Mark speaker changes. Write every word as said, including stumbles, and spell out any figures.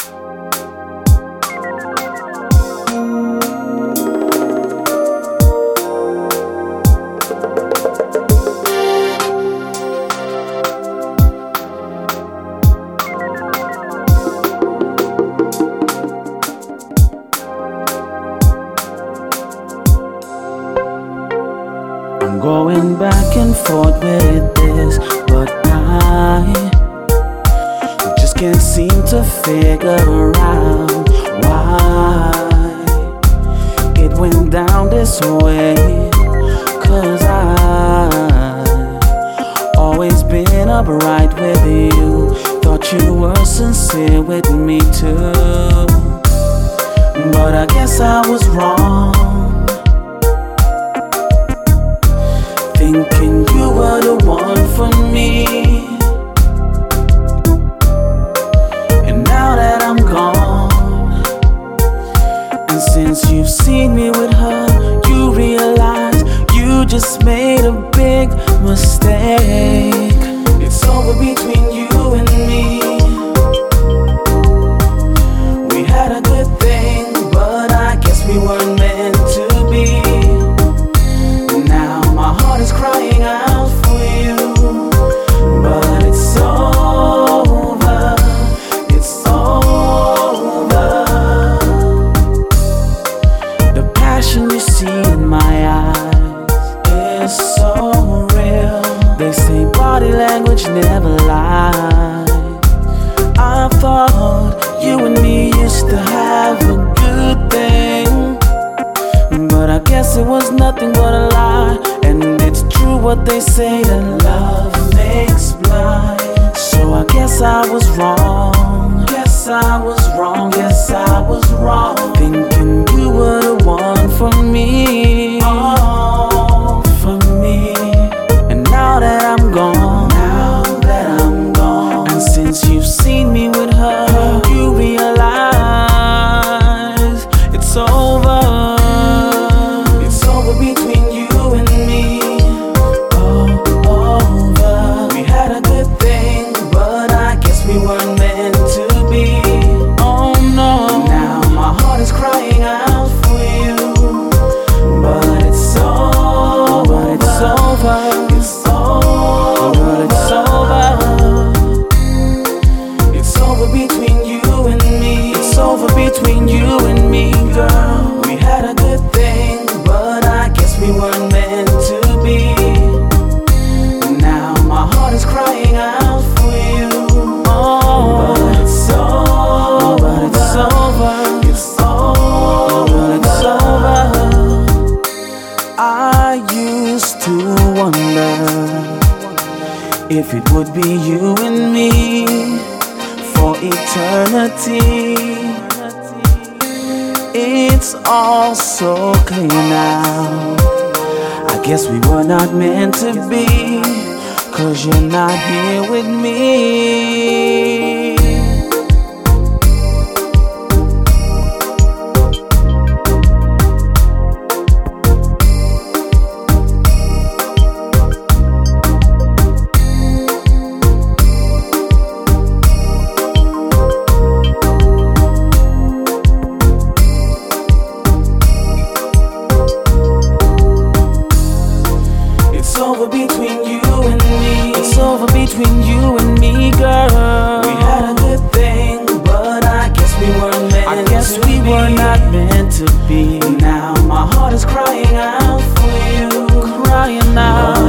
Speaker 1: I'm going back and forth with this, but I just can't seem to figure out why it went down this way. Cause I've always been upright with you, thought you were sincere with me too, but I guess I was wrong, thinking you were the one for me. And now that I'm gone, and since you've seen me with her, you realize you just made a big mistake. It's over between you and me. We had a good thing, but I guess we weren't meant to be. Crying out for you, but it's over, it's over. The passion you see in my eyes is so real. They say body language never lies. I thought you and me used to have a good thing, but I guess it was nothing but a lie. And it's true what they say, that love makes blind. So I guess I was wrong, guess I was wrong, guess I was wrong, thinking you were the one for me, oh, for me. And now that I'm gone, now that I'm gone, and since you've seen me with her, you realize it's over. It's over between you and me. Oh, over. We had a good thing, but I guess we weren't meant to be. Oh no. Now my heart is crying out for you, but it's over. It's over. It's over. But it's over. It's over between you and me. It's over between you and me, girl. We had a good thing, but I guess we weren't meant to be. Now my heart is crying out for you. Oh, but it's over. But it's over. It's over. But it's over. I used to wonder if it would be you and me for eternity. It's all so clear now. I guess we were not meant to be, cause you're not here with me. It's over between you and me. It's over between you and me, girl. We had a good thing, but I guess we weren't meant I guess to we be. were not meant to be. Now my heart is crying out for you, crying out.